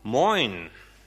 Moin!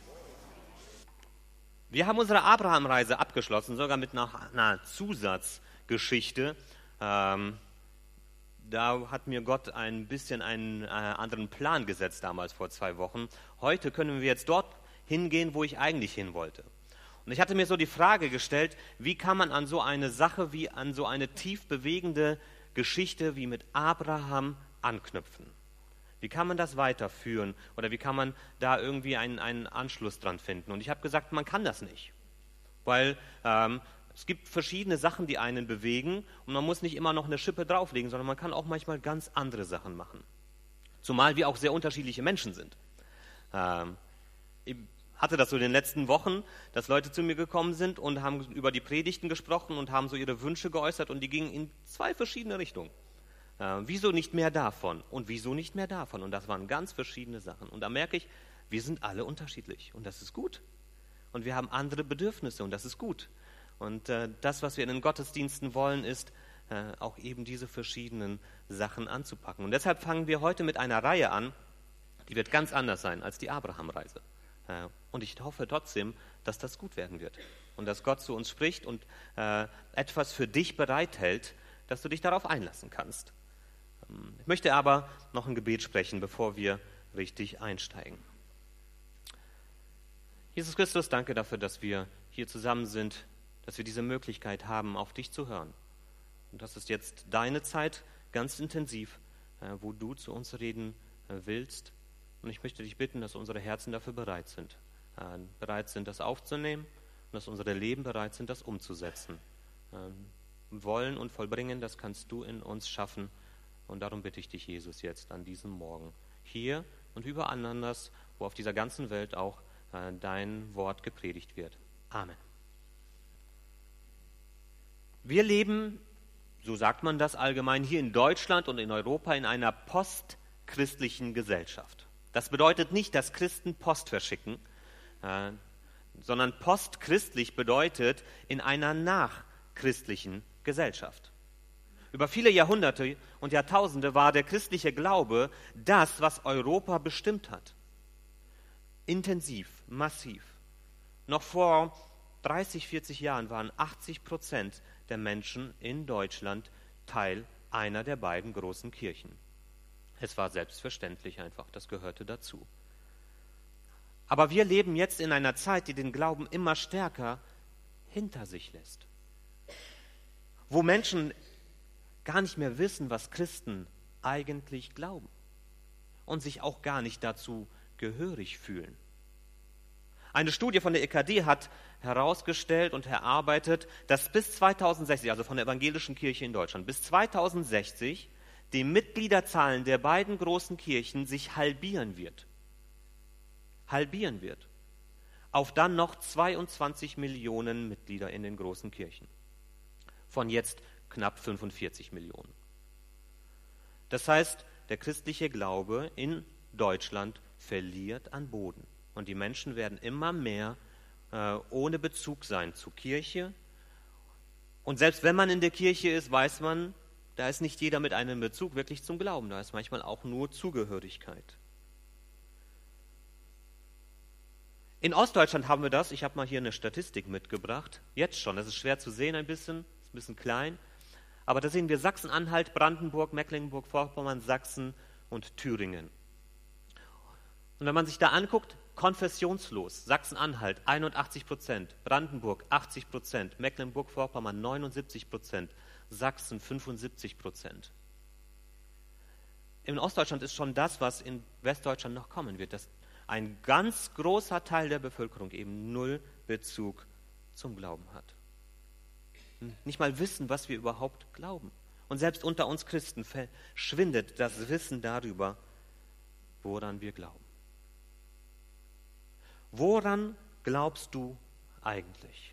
Wir haben unsere Abraham-Reise abgeschlossen, sogar mit einer Zusatzgeschichte. Da hat mir Gott ein bisschen einen anderen Plan gesetzt damals vor 2 Wochen. Heute können wir jetzt dort hingehen, wo ich eigentlich hin wollte. Und ich hatte mir so die Frage gestellt, wie kann man an so eine Sache, wie an so eine tief bewegende Geschichte wie mit Abraham anknüpfen? Wie kann man das weiterführen oder wie kann man da irgendwie einen Anschluss dran finden? Und ich habe gesagt, man kann das nicht, weil es gibt verschiedene Sachen, die einen bewegen und man muss nicht immer noch eine Schippe drauflegen, sondern man kann auch manchmal ganz andere Sachen machen. Zumal wir auch sehr unterschiedliche Menschen sind. Ich hatte das so in den letzten Wochen, dass Leute zu mir gekommen sind und haben über die Predigten gesprochen und haben so ihre Wünsche geäußert und die gingen in 2 verschiedene Richtungen. Wieso nicht mehr davon und wieso nicht mehr davon? Und das waren ganz verschiedene Sachen. Und da merke ich, wir sind alle unterschiedlich und das ist gut. Und wir haben andere Bedürfnisse und das ist gut. Und das, was wir in den Gottesdiensten wollen, ist auch eben diese verschiedenen Sachen anzupacken. Und deshalb fangen wir heute mit einer Reihe an, die wird ganz anders sein als die Abraham-Reise. Und ich hoffe trotzdem, dass das gut werden wird. Und dass Gott zu uns spricht und etwas für dich bereithält, dass du dich darauf einlassen kannst. Ich möchte aber noch ein Gebet sprechen, bevor wir richtig einsteigen. Jesus Christus, danke dafür, dass wir hier zusammen sind, dass wir diese Möglichkeit haben, auf dich zu hören. Und das ist jetzt deine Zeit, ganz intensiv, wo du zu uns reden willst. Und ich möchte dich bitten, dass unsere Herzen dafür bereit sind, das aufzunehmen und dass unsere Leben bereit sind, das umzusetzen. Wollen und vollbringen, das kannst du in uns schaffen. Und darum bitte ich dich, Jesus, jetzt an diesem Morgen, hier und überall anders, wo auf dieser ganzen Welt auch dein Wort gepredigt wird. Amen. Wir leben, so sagt man das allgemein, hier in Deutschland und in Europa in einer postchristlichen Gesellschaft. Das bedeutet nicht, dass Christen Post verschicken, sondern postchristlich bedeutet in einer nachchristlichen Gesellschaft. Über viele Jahrhunderte und Jahrtausende war der christliche Glaube das, was Europa bestimmt hat. Intensiv, massiv. Noch vor 30, 40 Jahren waren 80% der Menschen in Deutschland Teil einer der beiden großen Kirchen. Es war selbstverständlich einfach, das gehörte dazu. Aber wir leben jetzt in einer Zeit, die den Glauben immer stärker hinter sich lässt. Wo Menschen gar nicht mehr wissen, was Christen eigentlich glauben und sich auch gar nicht dazu gehörig fühlen. Eine Studie von der EKD hat herausgestellt und erarbeitet, dass bis 2060, also von der evangelischen Kirche in Deutschland, bis 2060 die Mitgliederzahlen der beiden großen Kirchen sich halbieren wird. Halbieren wird. Auf dann noch 22 Millionen Mitglieder in den großen Kirchen. Von jetzt knapp 45 Millionen. Das heißt, der christliche Glaube in Deutschland verliert an Boden. Und die Menschen werden immer mehr ohne Bezug sein zur Kirche. Und selbst wenn man in der Kirche ist, weiß man, da ist nicht jeder mit einem Bezug wirklich zum Glauben. Da ist manchmal auch nur Zugehörigkeit. In Ostdeutschland haben wir das. Ich habe mal hier eine Statistik mitgebracht. Jetzt schon. Das ist schwer zu sehen ein bisschen. Ist ein bisschen klein. Aber da sehen wir Sachsen-Anhalt, Brandenburg, Mecklenburg-Vorpommern, Sachsen und Thüringen. Und wenn man sich da anguckt, konfessionslos, Sachsen-Anhalt 81%, Brandenburg 80%, Mecklenburg-Vorpommern 79%, Sachsen 75%. In Ostdeutschland ist schon das, was in Westdeutschland noch kommen wird, dass ein ganz großer Teil der Bevölkerung eben null Bezug zum Glauben hat. Nicht mal wissen, was wir überhaupt glauben. Und selbst unter uns Christen verschwindet das Wissen darüber, woran wir glauben. Woran glaubst du eigentlich?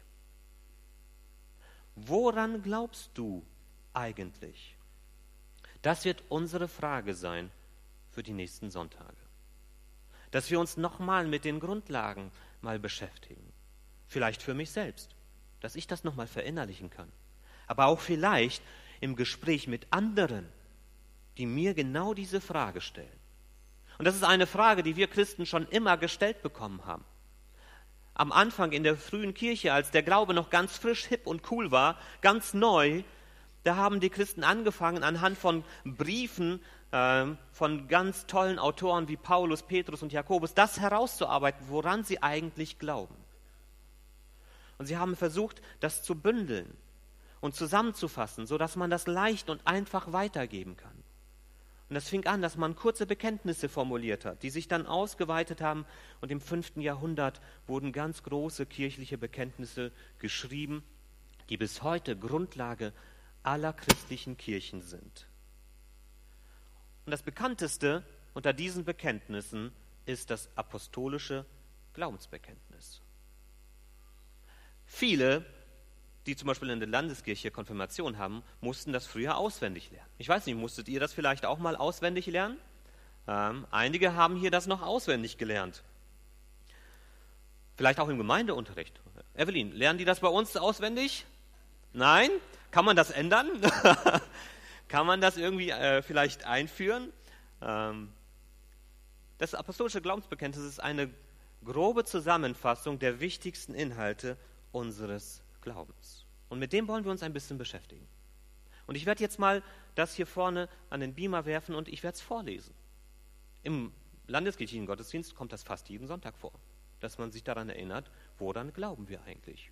Woran glaubst du eigentlich? Das wird unsere Frage sein für die nächsten Sonntage. Dass wir uns nochmal mit den Grundlagen mal beschäftigen. Vielleicht für mich selbst, dass ich das nochmal verinnerlichen kann. Aber auch vielleicht im Gespräch mit anderen, die mir genau diese Frage stellen. Und das ist eine Frage, die wir Christen schon immer gestellt bekommen haben. Am Anfang in der frühen Kirche, als der Glaube noch ganz frisch, hip und cool war, ganz neu, da haben die Christen angefangen, anhand von Briefen von ganz tollen Autoren wie Paulus, Petrus und Jakobus, das herauszuarbeiten, woran sie eigentlich glauben. Und sie haben versucht, das zu bündeln und zusammenzufassen, sodass man das leicht und einfach weitergeben kann. Und das fing an, dass man kurze Bekenntnisse formuliert hat, die sich dann ausgeweitet haben. Und im 5. Jahrhundert wurden ganz große kirchliche Bekenntnisse geschrieben, die bis heute Grundlage aller christlichen Kirchen sind. Und das bekannteste unter diesen Bekenntnissen ist das apostolische Glaubensbekenntnis. Viele, die zum Beispiel in der Landeskirche Konfirmation haben, mussten das früher auswendig lernen. Ich weiß nicht, musstet ihr das vielleicht auch mal auswendig lernen? Einige haben hier das noch auswendig gelernt. Vielleicht auch im Gemeindeunterricht. Evelyn, lernen die das bei uns auswendig? Nein? Kann man das ändern? Kann man das irgendwie vielleicht einführen? Das apostolische Glaubensbekenntnis ist eine grobe Zusammenfassung der wichtigsten Inhalte unseres Glaubens. Und mit dem wollen wir uns ein bisschen beschäftigen. Und ich werde jetzt mal das hier vorne an den Beamer werfen und ich werde es vorlesen. Im landeskirchlichen Gottesdienst kommt das fast jeden Sonntag vor, dass man sich daran erinnert, woran glauben wir eigentlich.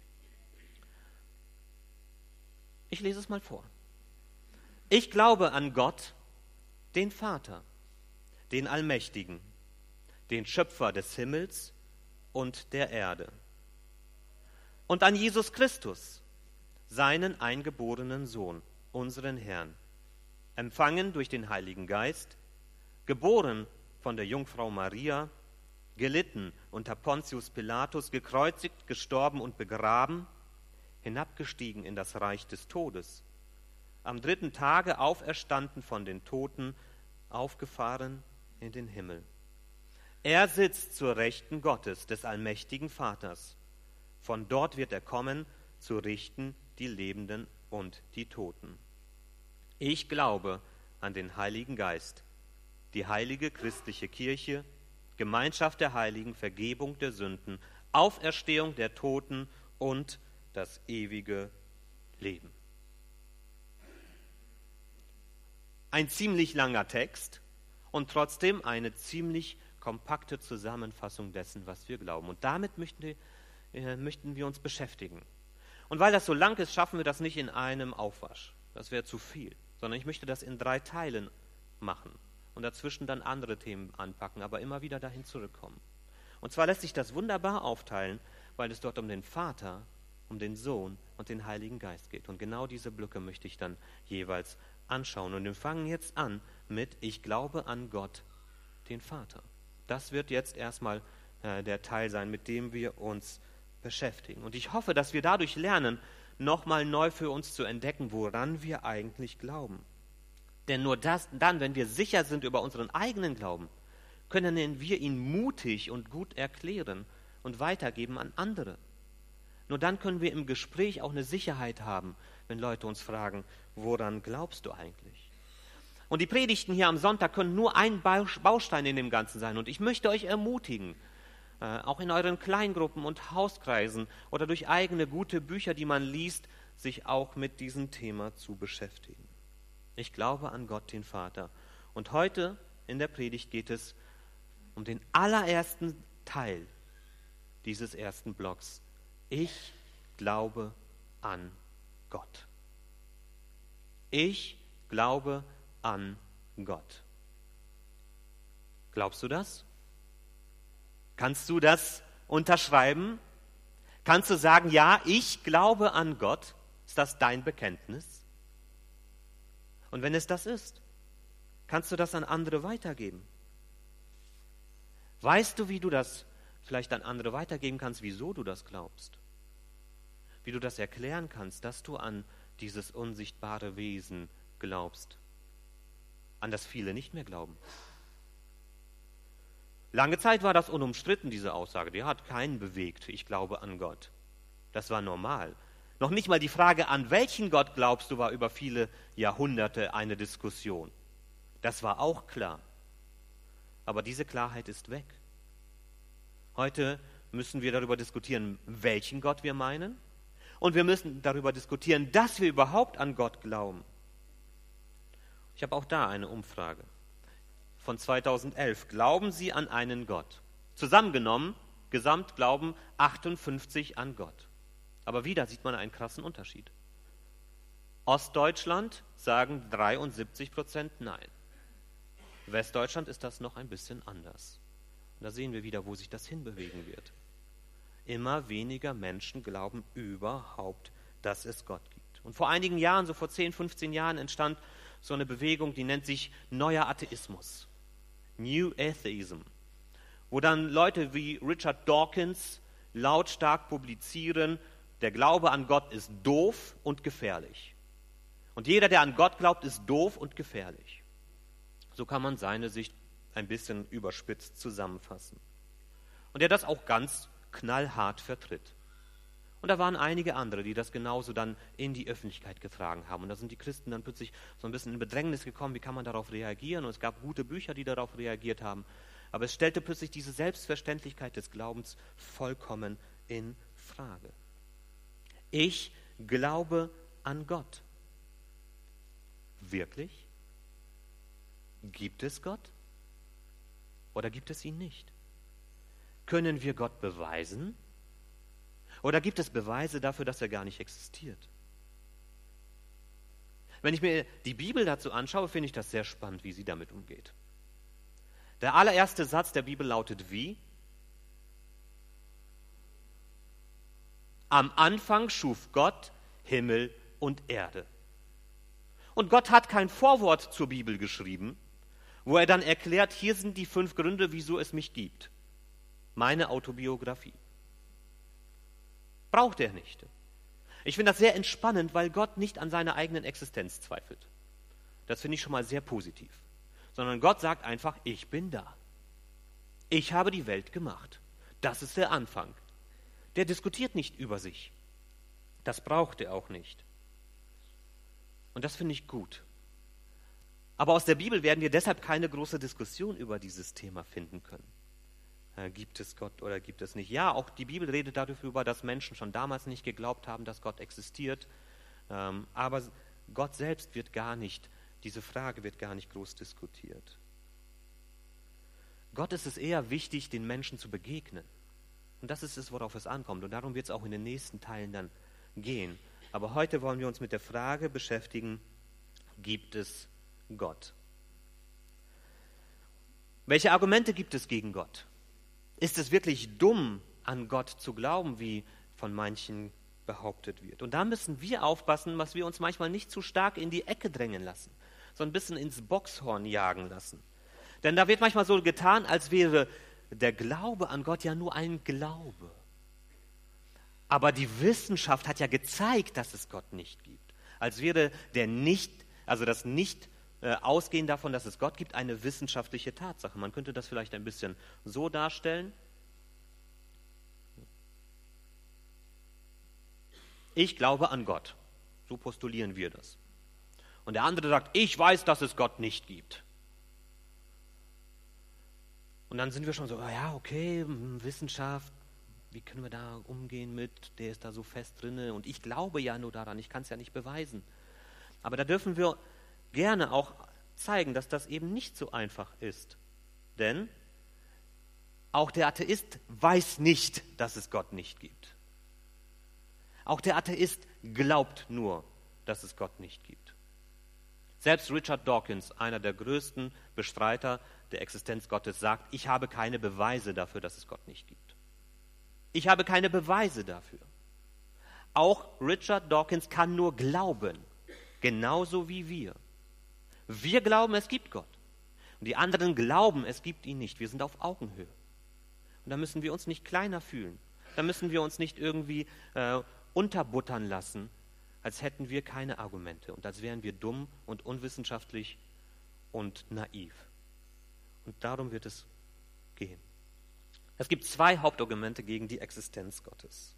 Ich lese es mal vor. Ich glaube an Gott, den Vater, den Allmächtigen, den Schöpfer des Himmels und der Erde. Und an Jesus Christus, seinen eingeborenen Sohn, unseren Herrn, empfangen durch den Heiligen Geist, geboren von der Jungfrau Maria, gelitten unter Pontius Pilatus, gekreuzigt, gestorben und begraben, hinabgestiegen in das Reich des Todes, am 3. Tage auferstanden von den Toten, aufgefahren in den Himmel. Er sitzt zur Rechten Gottes, des allmächtigen Vaters. Von dort wird er kommen, zu richten die Lebenden und die Toten. Ich glaube an den Heiligen Geist, die heilige christliche Kirche, Gemeinschaft der Heiligen, Vergebung der Sünden, Auferstehung der Toten und das ewige Leben. Ein ziemlich langer Text und trotzdem eine ziemlich kompakte Zusammenfassung dessen, was wir glauben. Und damit möchten wir uns beschäftigen. Und weil das so lang ist, schaffen wir das nicht in einem Aufwasch. Das wäre zu viel. Sondern ich möchte das in 3 Teilen machen und dazwischen dann andere Themen anpacken, aber immer wieder dahin zurückkommen. Und zwar lässt sich das wunderbar aufteilen, weil es dort um den Vater, um den Sohn und den Heiligen Geist geht. Und genau diese Blöcke möchte ich dann jeweils anschauen. Und wir fangen jetzt an mit Ich glaube an Gott, den Vater. Das wird jetzt erstmal der Teil sein, mit dem wir uns beschäftigen. Und ich hoffe, dass wir dadurch lernen, nochmal neu für uns zu entdecken, woran wir eigentlich glauben. Denn nur dann, wenn wir sicher sind über unseren eigenen Glauben, können wir ihn mutig und gut erklären und weitergeben an andere. Nur dann können wir im Gespräch auch eine Sicherheit haben, wenn Leute uns fragen, woran glaubst du eigentlich? Und die Predigten hier am Sonntag können nur ein Baustein in dem Ganzen sein. Und ich möchte euch ermutigen, auch in euren Kleingruppen und Hauskreisen oder durch eigene gute Bücher, die man liest, sich auch mit diesem Thema zu beschäftigen. Ich glaube an Gott, den Vater. Und heute in der Predigt geht es um den allerersten Teil dieses ersten Blocks. Ich glaube an Gott. Ich glaube an Gott. Glaubst du das? Kannst du das unterschreiben? Kannst du sagen, ja, ich glaube an Gott? Ist das dein Bekenntnis? Und wenn es das ist, kannst du das an andere weitergeben? Weißt du, wie du das vielleicht an andere weitergeben kannst, wieso du das glaubst? Wie du das erklären kannst, dass du an dieses unsichtbare Wesen glaubst, an das viele nicht mehr glauben. Lange Zeit war das unumstritten, diese Aussage. Die hat keinen bewegt. Ich glaube an Gott. Das war normal. Noch nicht mal die Frage, an welchen Gott glaubst du, war über viele Jahrhunderte eine Diskussion. Das war auch klar. Aber diese Klarheit ist weg. Heute müssen wir darüber diskutieren, welchen Gott wir meinen. Und wir müssen darüber diskutieren, dass wir überhaupt an Gott glauben. Ich habe auch da eine Umfrage von 2011. Glauben Sie an einen Gott? Zusammengenommen, gesamt glauben 58 an Gott. Aber wieder sieht man einen krassen Unterschied. Ostdeutschland sagen 73% Nein. Westdeutschland ist das noch ein bisschen anders. Und da sehen wir wieder, wo sich das hinbewegen wird. Immer weniger Menschen glauben überhaupt, dass es Gott gibt. Und vor einigen Jahren, so vor 10, 15 Jahren, entstand so eine Bewegung, die nennt sich Neuer Atheismus. New Atheism. Wo dann Leute wie Richard Dawkins lautstark publizieren, der Glaube an Gott ist doof und gefährlich. Und jeder, der an Gott glaubt, ist doof und gefährlich. So kann man seine Sicht ein bisschen überspitzt zusammenfassen. Und der das auch ganz knallhart vertritt. Und da waren einige andere, die das genauso dann in die Öffentlichkeit getragen haben. Und da sind die Christen dann plötzlich so ein bisschen in Bedrängnis gekommen, wie kann man darauf reagieren? Und es gab gute Bücher, die darauf reagiert haben. Aber es stellte plötzlich diese Selbstverständlichkeit des Glaubens vollkommen in Frage. Ich glaube an Gott. Wirklich? Gibt es Gott? Oder gibt es ihn nicht? Können wir Gott beweisen? Oder gibt es Beweise dafür, dass er gar nicht existiert? Wenn ich mir die Bibel dazu anschaue, finde ich das sehr spannend, wie sie damit umgeht. Der allererste Satz der Bibel lautet wie? Am Anfang schuf Gott Himmel und Erde. Und Gott hat kein Vorwort zur Bibel geschrieben, wo er dann erklärt, hier sind die 5 Gründe, wieso es mich gibt. Meine Autobiografie. Braucht er nicht. Ich finde das sehr entspannend, weil Gott nicht an seiner eigenen Existenz zweifelt. Das finde ich schon mal sehr positiv. Sondern Gott sagt einfach, ich bin da. Ich habe die Welt gemacht. Das ist der Anfang. Der diskutiert nicht über sich. Das braucht er auch nicht. Und das finde ich gut. Aber aus der Bibel werden wir deshalb keine große Diskussion über dieses Thema finden können. Gibt es Gott oder gibt es nicht? Ja, auch die Bibel redet darüber, dass Menschen schon damals nicht geglaubt haben, dass Gott existiert. Aber Gott selbst wird gar nicht, diese Frage wird gar nicht groß diskutiert. Gott ist es eher wichtig, den Menschen zu begegnen. Und das ist es, worauf es ankommt. Und darum wird es auch in den nächsten Teilen dann gehen. Aber heute wollen wir uns mit der Frage beschäftigen, gibt es Gott? Welche Argumente gibt es gegen Gott? Ist es wirklich dumm, an Gott zu glauben, wie von manchen behauptet wird? Und da müssen wir aufpassen, dass wir uns manchmal nicht zu stark in die Ecke drängen lassen, sondern ein bisschen ins Boxhorn jagen lassen. Denn da wird manchmal so getan, als wäre der Glaube an Gott ja nur ein Glaube. Aber die Wissenschaft hat ja gezeigt, dass es Gott nicht gibt. Als wäre das Nicht-Ausgehen davon, dass es Gott gibt, eine wissenschaftliche Tatsache. Man könnte das vielleicht ein bisschen so darstellen. Ich glaube an Gott. So postulieren wir das. Und der andere sagt, ich weiß, dass es Gott nicht gibt. Und dann sind wir schon so, ja, okay, Wissenschaft, wie können wir da umgehen mit, der ist da so fest drinne und ich glaube ja nur daran, ich kann es ja nicht beweisen. Aber da dürfen wir gerne auch zeigen, dass das eben nicht so einfach ist. Denn auch der Atheist weiß nicht, dass es Gott nicht gibt. Auch der Atheist glaubt nur, dass es Gott nicht gibt. Selbst Richard Dawkins, einer der größten Bestreiter der Existenz Gottes, sagt, ich habe keine Beweise dafür, dass es Gott nicht gibt. Ich habe keine Beweise dafür. Auch Richard Dawkins kann nur glauben, genauso wie wir. Wir glauben, es gibt Gott. Und die anderen glauben, es gibt ihn nicht. Wir sind auf Augenhöhe. Und da müssen wir uns nicht kleiner fühlen. Da müssen wir uns nicht irgendwie unterbuttern lassen, als hätten wir keine Argumente und als wären wir dumm und unwissenschaftlich und naiv. Und darum wird es gehen. Es gibt 2 Hauptargumente gegen die Existenz Gottes.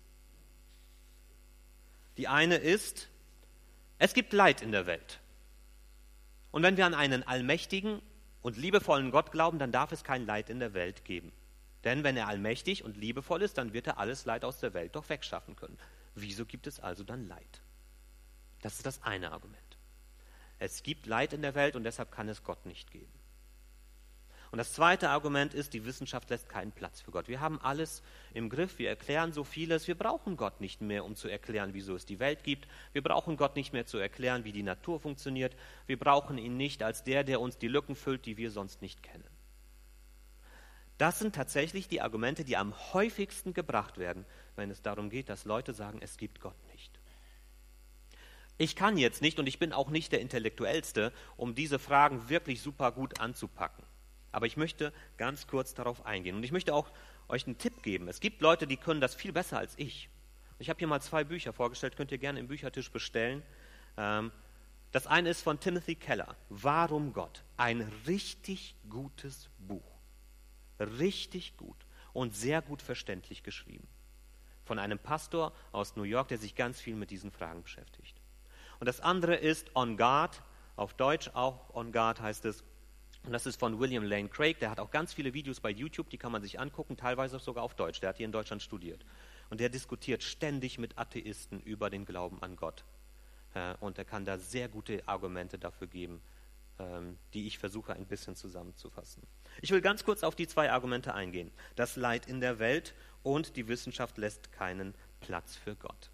Die eine ist, es gibt Leid in der Welt. Und wenn wir an einen allmächtigen, und liebevollen Gott glauben, dann darf es kein Leid in der Welt geben. Denn wenn er allmächtig und liebevoll ist, dann wird er alles Leid aus der Welt doch wegschaffen können. Wieso gibt es also dann Leid? Das ist das eine Argument. Es gibt Leid in der Welt und deshalb kann es Gott nicht geben. Und das zweite Argument ist, die Wissenschaft lässt keinen Platz für Gott. Wir haben alles im Griff, wir erklären so vieles. Wir brauchen Gott nicht mehr, um zu erklären, wieso es die Welt gibt. Wir brauchen Gott nicht mehr zu erklären, wie die Natur funktioniert. Wir brauchen ihn nicht als der uns die Lücken füllt, die wir sonst nicht kennen. Das sind tatsächlich die Argumente, die am häufigsten gebracht werden, wenn es darum geht, dass Leute sagen, es gibt Gott nicht. Ich kann jetzt nicht und ich bin auch nicht der Intellektuellste, um diese Fragen wirklich super gut anzupacken. Aber ich möchte ganz kurz darauf eingehen. Und ich möchte auch euch einen Tipp geben. Es gibt Leute, die können das viel besser als ich. Ich habe hier mal 2 Bücher vorgestellt, könnt ihr gerne im Büchertisch bestellen. Das eine ist von Timothy Keller, Warum Gott? Ein richtig gutes Buch. Richtig gut und sehr gut verständlich geschrieben. Von einem Pastor aus New York, der sich ganz viel mit diesen Fragen beschäftigt. Und das andere ist On Guard, auf Deutsch auch On Guard heißt es. Und das ist von William Lane Craig, der hat auch ganz viele Videos bei YouTube, die kann man sich angucken, teilweise sogar auf Deutsch, der hat hier in Deutschland studiert. Und der diskutiert ständig mit Atheisten über den Glauben an Gott. Und er kann da sehr gute Argumente dafür geben, die ich versuche ein bisschen zusammenzufassen. Ich will ganz kurz auf die 2 Argumente eingehen. Das Leid in der Welt und die Wissenschaft lässt keinen Platz für Gott.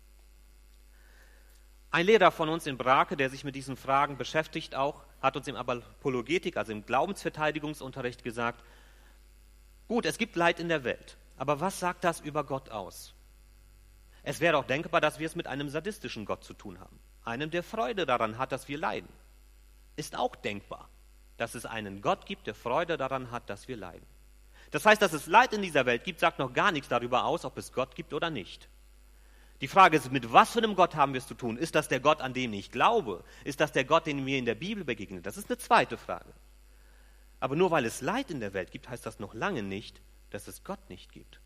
Ein Lehrer von uns in Brake, der sich mit diesen Fragen beschäftigt auch, hat uns im Apologetik, also im Glaubensverteidigungsunterricht gesagt, gut, es gibt Leid in der Welt, aber was sagt das über Gott aus? Es wäre auch denkbar, dass wir es mit einem sadistischen Gott zu tun haben, einem, der Freude daran hat, dass wir leiden. Ist auch denkbar, dass es einen Gott gibt, der Freude daran hat, dass wir leiden. Das heißt, dass es Leid in dieser Welt gibt, sagt noch gar nichts darüber aus, ob es Gott gibt oder nicht. Die Frage ist, mit was für einem Gott haben wir es zu tun? Ist das der Gott, an den ich glaube? Ist das der Gott, den mir in der Bibel begegnet? Das ist eine zweite Frage. Aber nur weil es Leid in der Welt gibt, heißt das noch lange nicht, dass es Gott nicht gibt.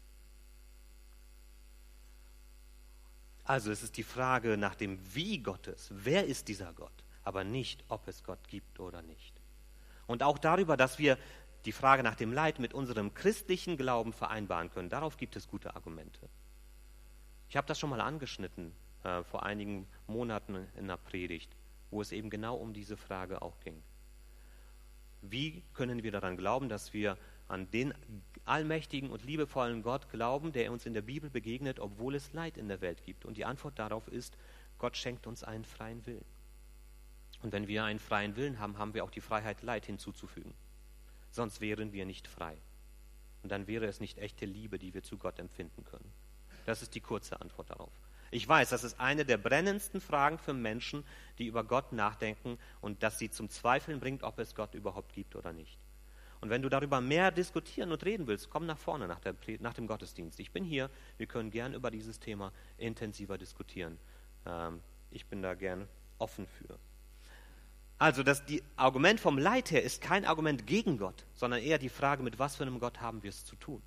Also es ist die Frage nach dem Wie Gottes. Wer ist dieser Gott? Aber nicht, ob es Gott gibt oder nicht. Und auch darüber, dass wir die Frage nach dem Leid mit unserem christlichen Glauben vereinbaren können. Darauf gibt es gute Argumente. Ich habe das schon mal angeschnitten vor einigen Monaten in einer Predigt, wo es eben genau um diese Frage auch ging. Wie können wir daran glauben, dass wir an den allmächtigen und liebevollen Gott glauben, der uns in der Bibel begegnet, obwohl es Leid in der Welt gibt? Und die Antwort darauf ist, Gott schenkt uns einen freien Willen. Und wenn wir einen freien Willen haben, haben wir auch die Freiheit, Leid hinzuzufügen. Sonst wären wir nicht frei. Und dann wäre es nicht echte Liebe, die wir zu Gott empfinden können. Das ist die kurze Antwort darauf. Ich weiß, das ist eine der brennendsten Fragen für Menschen, die über Gott nachdenken und dass sie zum Zweifeln bringt, ob es Gott überhaupt gibt oder nicht. Und wenn du darüber mehr diskutieren und reden willst, komm nach vorne nach dem Gottesdienst. Ich bin hier, wir können gern über dieses Thema intensiver diskutieren. Ich bin da gern offen für. Also das Argument vom Leid her ist kein Argument gegen Gott, sondern eher die Frage, mit was für einem Gott haben wir es zu tun.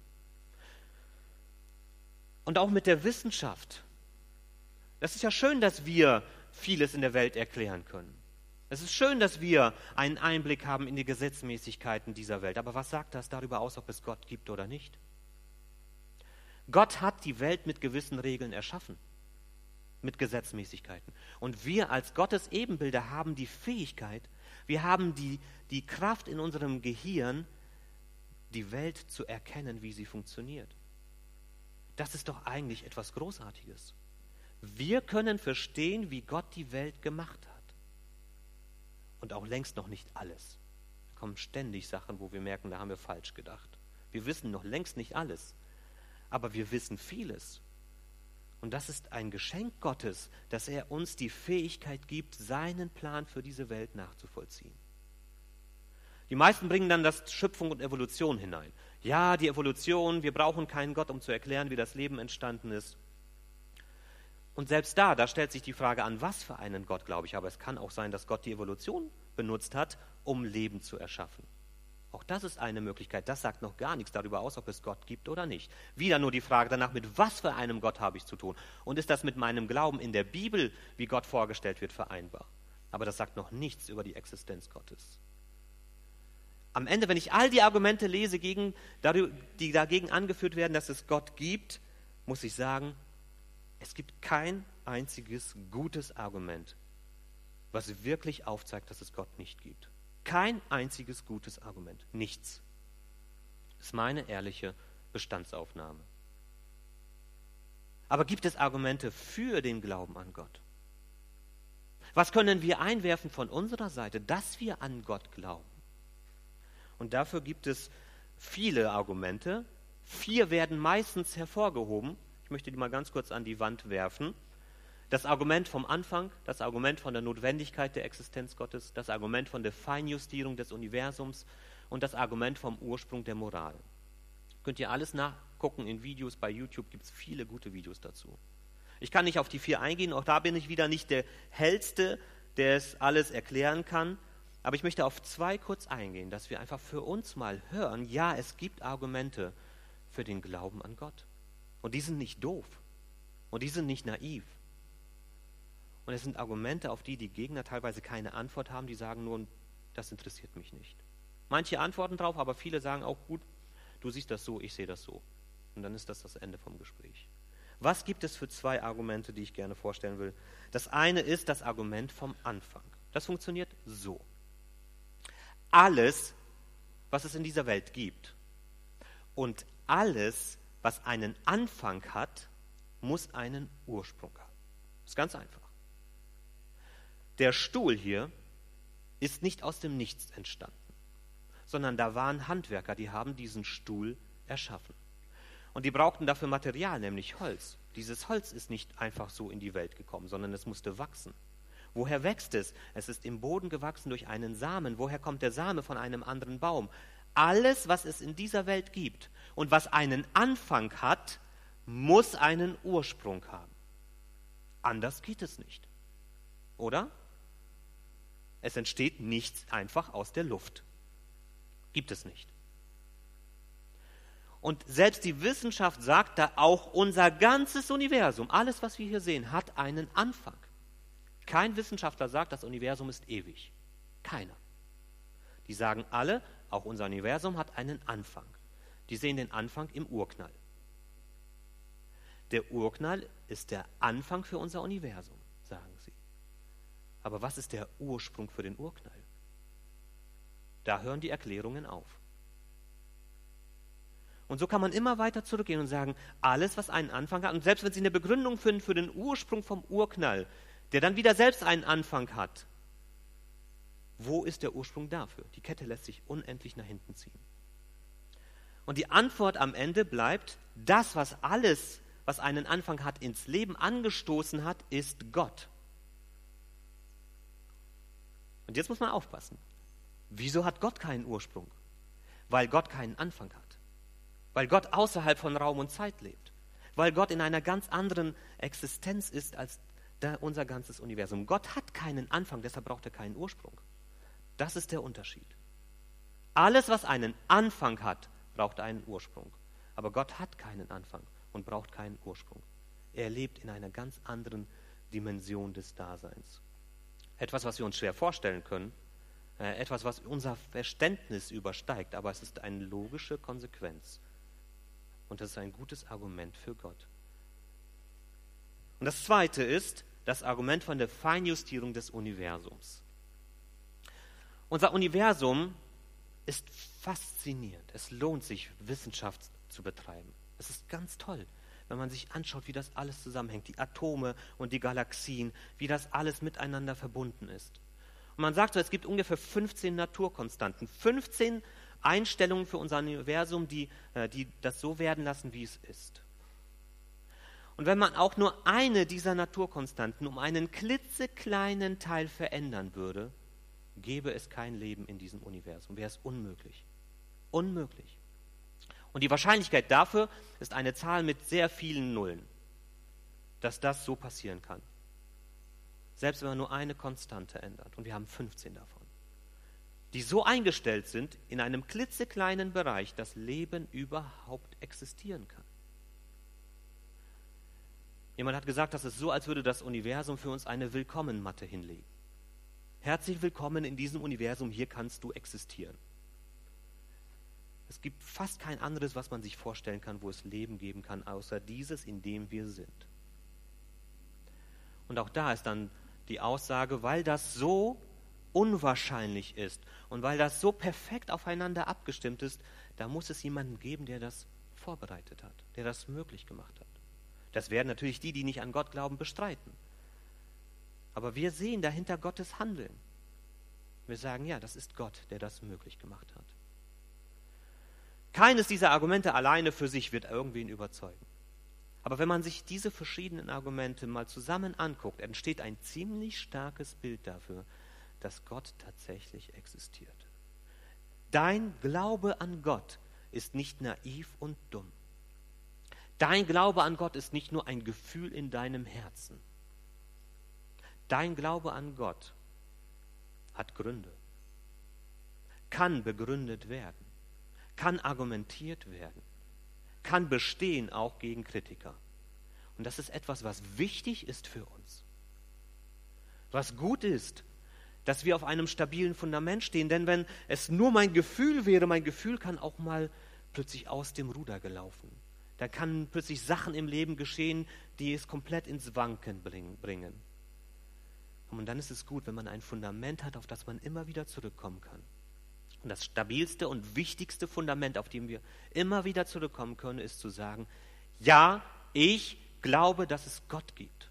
Und auch mit der Wissenschaft. Das ist ja schön, dass wir vieles in der Welt erklären können. Es ist schön, dass wir einen Einblick haben in die Gesetzmäßigkeiten dieser Welt. Aber was sagt das darüber aus, ob es Gott gibt oder nicht? Gott hat die Welt mit gewissen Regeln erschaffen, mit Gesetzmäßigkeiten. Und wir als Gottes Ebenbilder haben die Fähigkeit, wir haben die Kraft in unserem Gehirn, die Welt zu erkennen, wie sie funktioniert. Das ist doch eigentlich etwas Großartiges. Wir können verstehen, wie Gott die Welt gemacht hat. Und auch längst noch nicht alles. Da kommen ständig Sachen, wo wir merken, da haben wir falsch gedacht. Wir wissen noch längst nicht alles, aber wir wissen vieles. Und das ist ein Geschenk Gottes, dass er uns die Fähigkeit gibt, seinen Plan für diese Welt nachzuvollziehen. Die meisten bringen dann das Schöpfung und Evolution hinein. Ja, die Evolution, wir brauchen keinen Gott, um zu erklären, wie das Leben entstanden ist. Und selbst da stellt sich die Frage an, was für einen Gott glaube ich. Aber es kann auch sein, dass Gott die Evolution benutzt hat, um Leben zu erschaffen. Auch das ist eine Möglichkeit. Das sagt noch gar nichts darüber aus, ob es Gott gibt oder nicht. Wieder nur die Frage danach, mit was für einem Gott habe ich zu tun? Und ist das mit meinem Glauben in der Bibel, wie Gott vorgestellt wird, vereinbar? Aber das sagt noch nichts über die Existenz Gottes. am Ende, wenn ich all die Argumente lese, die dagegen angeführt werden, dass es Gott gibt, muss ich sagen, es gibt kein einziges gutes Argument, was wirklich aufzeigt, dass es Gott nicht gibt. Kein einziges gutes Argument. Nichts. Das ist meine ehrliche Bestandsaufnahme. Aber gibt es Argumente für den Glauben an Gott? Was können wir einwerfen von unserer Seite, dass wir an Gott glauben? Und dafür gibt es viele Argumente. 4 werden meistens hervorgehoben. Ich möchte die mal ganz kurz an die Wand werfen. Das Argument vom Anfang, das Argument von der Notwendigkeit der Existenz Gottes, das Argument von der Feinjustierung des Universums und das Argument vom Ursprung der Moral. Könnt ihr alles nachgucken in Videos, bei YouTube gibt es viele gute Videos dazu. Ich kann nicht auf die 4 eingehen, auch da bin ich wieder nicht der Hellste, der es alles erklären kann, aber ich möchte auf 2 kurz eingehen, dass wir einfach für uns mal hören, ja, es gibt Argumente für den Glauben an Gott. Und die sind nicht doof und die sind nicht naiv. Und es sind Argumente, auf die die Gegner teilweise keine Antwort haben, die sagen nur, das interessiert mich nicht. Manche antworten drauf, aber viele sagen auch, gut, du siehst das so, ich sehe das so. Und dann ist das Ende vom Gespräch. Was gibt es für 2 Argumente, die ich gerne vorstellen will? Das eine ist das Argument vom Anfang. Das funktioniert so. Alles, was es in dieser Welt gibt und alles, was einen Anfang hat, muss einen Ursprung haben. Das ist ganz einfach. Der Stuhl hier ist nicht aus dem Nichts entstanden, sondern da waren Handwerker, die haben diesen Stuhl erschaffen. Und die brauchten dafür Material, nämlich Holz. Dieses Holz ist nicht einfach so in die Welt gekommen, sondern es musste wachsen. Woher wächst es? Es ist im Boden gewachsen durch einen Samen. Woher kommt der Same? Von einem anderen Baum. Alles, was es in dieser Welt gibt und was einen Anfang hat, muss einen Ursprung haben. Anders geht es nicht. Oder? Es entsteht nichts einfach aus der Luft. Gibt es nicht. Und selbst die Wissenschaft sagt da, auch unser ganzes Universum, alles, was wir hier sehen, hat einen Anfang. Kein Wissenschaftler sagt, das Universum ist ewig. Keiner. Die sagen alle, auch unser Universum hat einen Anfang. Die sehen den Anfang im Urknall. Der Urknall ist der Anfang für unser Universum, sagen sie. Aber was ist der Ursprung für den Urknall? Da hören die Erklärungen auf. Und so kann man immer weiter zurückgehen und sagen, alles, was einen Anfang hat, und selbst wenn Sie eine Begründung finden für den Ursprung vom Urknall, der dann wieder selbst einen Anfang hat, wo ist der Ursprung dafür? Die Kette lässt sich unendlich nach hinten ziehen. Und die Antwort am Ende bleibt, das, was alles, was einen Anfang hat, ins Leben angestoßen hat, ist Gott. Und jetzt muss man aufpassen. Wieso hat Gott keinen Ursprung? Weil Gott keinen Anfang hat. Weil Gott außerhalb von Raum und Zeit lebt. Weil Gott in einer ganz anderen Existenz ist als unser ganzes Universum. Gott hat keinen Anfang, deshalb braucht er keinen Ursprung. Das ist der Unterschied. Alles, was einen Anfang hat, braucht einen Ursprung. Aber Gott hat keinen Anfang und braucht keinen Ursprung. Er lebt in einer ganz anderen Dimension des Daseins. Etwas, was wir uns schwer vorstellen können, etwas, was unser Verständnis übersteigt, aber es ist eine logische Konsequenz. Und das ist ein gutes Argument für Gott. Und das Zweite ist das Argument von der Feinjustierung des Universums. Unser Universum ist faszinierend. Es lohnt sich, Wissenschaft zu betreiben. Es ist ganz toll, wenn man sich anschaut, wie das alles zusammenhängt, die Atome und die Galaxien, wie das alles miteinander verbunden ist. Und man sagt so, es gibt ungefähr 15 Naturkonstanten, 15 Einstellungen für unser Universum, die das so werden lassen, wie es ist. Und wenn man auch nur eine dieser Naturkonstanten um einen klitzekleinen Teil verändern würde, gäbe es kein Leben in diesem Universum. Wäre es unmöglich. Unmöglich. Und die Wahrscheinlichkeit dafür ist eine Zahl mit sehr vielen Nullen, dass das so passieren kann. Selbst wenn man nur eine Konstante ändert. Und wir haben 15 davon. Die so eingestellt sind, in einem klitzekleinen Bereich, dass Leben überhaupt existieren kann. Jemand hat gesagt, das ist so, als würde das Universum für uns eine Willkommenmatte hinlegen. Herzlich willkommen in diesem Universum, hier kannst du existieren. Es gibt fast kein anderes, was man sich vorstellen kann, wo es Leben geben kann, außer dieses, in dem wir sind. Und auch da ist dann die Aussage, weil das so unwahrscheinlich ist und weil das so perfekt aufeinander abgestimmt ist, da muss es jemanden geben, der das vorbereitet hat, der das möglich gemacht hat. Das werden natürlich die nicht an Gott glauben, bestreiten. Aber wir sehen dahinter Gottes Handeln. Wir sagen, ja, das ist Gott, der das möglich gemacht hat. Keines dieser Argumente alleine für sich wird irgendwen überzeugen. Aber wenn man sich diese verschiedenen Argumente mal zusammen anguckt, entsteht ein ziemlich starkes Bild dafür, dass Gott tatsächlich existiert. Dein Glaube an Gott ist nicht naiv und dumm. Dein Glaube an Gott ist nicht nur ein Gefühl in deinem Herzen. Dein Glaube an Gott hat Gründe, kann begründet werden, kann argumentiert werden, kann bestehen auch gegen Kritiker. Und das ist etwas, was wichtig ist für uns. Was gut ist, dass wir auf einem stabilen Fundament stehen. Denn wenn es nur mein Gefühl wäre, mein Gefühl kann auch mal plötzlich aus dem Ruder gelaufen. Da kann plötzlich Sachen im Leben geschehen, die es komplett ins Wanken bringen. Und dann ist es gut, wenn man ein Fundament hat, auf das man immer wieder zurückkommen kann. Und das stabilste und wichtigste Fundament, auf dem wir immer wieder zurückkommen können, ist zu sagen, ja, ich glaube, dass es Gott gibt.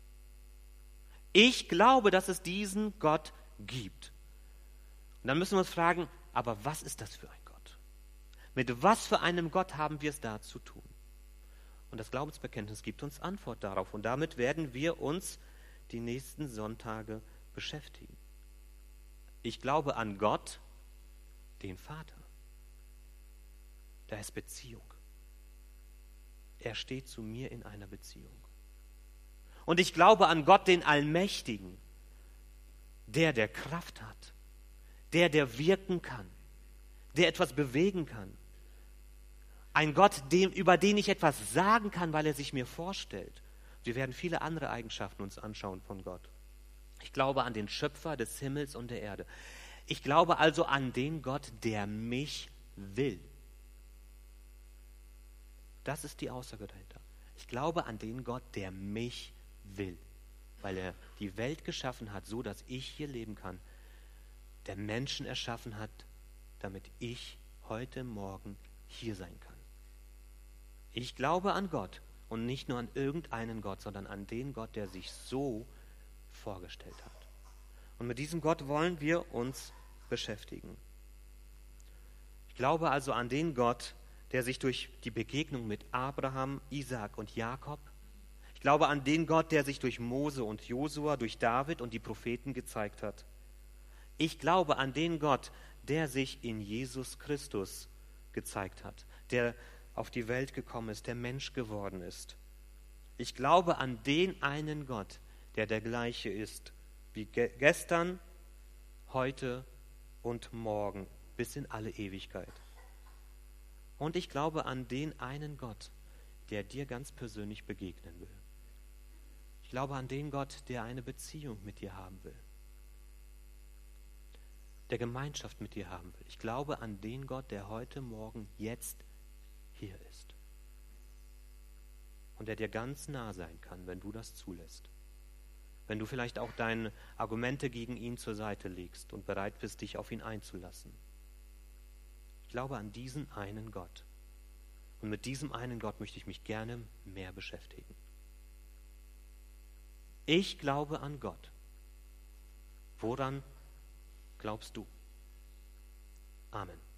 Ich glaube, dass es diesen Gott gibt. Und dann müssen wir uns fragen, aber was ist das für ein Gott? Mit was für einem Gott haben wir es da zu tun? Und das Glaubensbekenntnis gibt uns Antwort darauf. Und damit werden wir uns die nächsten Sonntage beschäftigen. Ich glaube an Gott, den Vater. Da ist Beziehung. Er steht zu mir in einer Beziehung. Und ich glaube an Gott, den Allmächtigen, der Kraft hat, der wirken kann, der etwas bewegen kann. Ein Gott, über den ich etwas sagen kann, weil er sich mir vorstellt. Wir werden viele andere Eigenschaften uns anschauen von Gott. Ich glaube an den Schöpfer des Himmels und der Erde. Ich glaube also an den Gott, der mich will. Das ist die Aussage dahinter. Ich glaube an den Gott, der mich will, weil er die Welt geschaffen hat, so dass ich hier leben kann. Der Menschen erschaffen hat, damit ich heute Morgen hier sein kann. Ich glaube an Gott und nicht nur an irgendeinen Gott, sondern an den Gott, der sich so vorgestellt hat. Und mit diesem Gott wollen wir uns beschäftigen. Ich glaube also an den Gott, der sich durch die Begegnung mit Abraham, Isaak und Jakob, ich glaube an den Gott, der sich durch Mose und Josua, durch David und die Propheten gezeigt hat. Ich glaube an den Gott, der sich in Jesus Christus gezeigt hat, der auf die Welt gekommen ist, der Mensch geworden ist. Ich glaube an den einen Gott, der gleiche ist, wie gestern, heute und morgen, bis in alle Ewigkeit. Und ich glaube an den einen Gott, der dir ganz persönlich begegnen will. Ich glaube an den Gott, der eine Beziehung mit dir haben will, der Gemeinschaft mit dir haben will. Ich glaube an den Gott, der heute Morgen, jetzt hier ist und der dir ganz nah sein kann, wenn du das zulässt. Wenn du vielleicht auch deine Argumente gegen ihn zur Seite legst und bereit bist, dich auf ihn einzulassen. Ich glaube an diesen einen Gott. Und mit diesem einen Gott möchte ich mich gerne mehr beschäftigen. Ich glaube an Gott. Woran glaubst du? Amen.